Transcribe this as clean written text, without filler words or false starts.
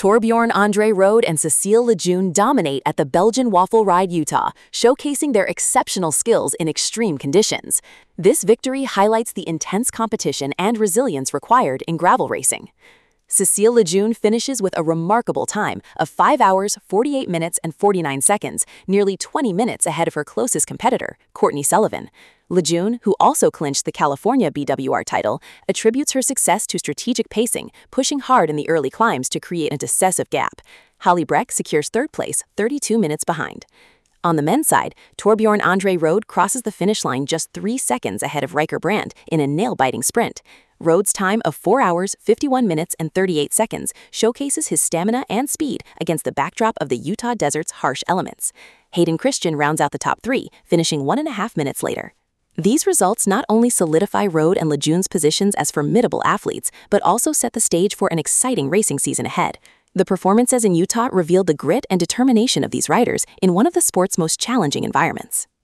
Torbjorn Andre Rode and Cecile Lejeune dominate at the Belgian Waffle Ride Utah, showcasing their exceptional skills in extreme conditions. This victory highlights the intense competition and resilience required in gravel racing. Cecile Lejeune finishes with a remarkable time of 5 hours, 48 minutes, and 49 seconds, nearly 20 minutes ahead of her closest competitor, Courtney Sullivan. Lejeune, who also clinched the California BWR title, attributes her success to strategic pacing, pushing hard in the early climbs to create a decisive gap. Holly Breck secures third place, 32 minutes behind. On the men's side, Torbjorn Andre Rode crosses the finish line just 3 seconds ahead of Riker Brand in a nail-biting sprint. Rode's time of 4 hours, 51 minutes, and 38 seconds showcases his stamina and speed against the backdrop of the Utah desert's harsh elements. Hayden Christian rounds out the top 3, finishing 1.5 minutes later. These results not only solidify Rode and Lejeune's positions as formidable athletes, but also set the stage for an exciting racing season ahead. The performances in Utah revealed the grit and determination of these riders in one of the sport's most challenging environments.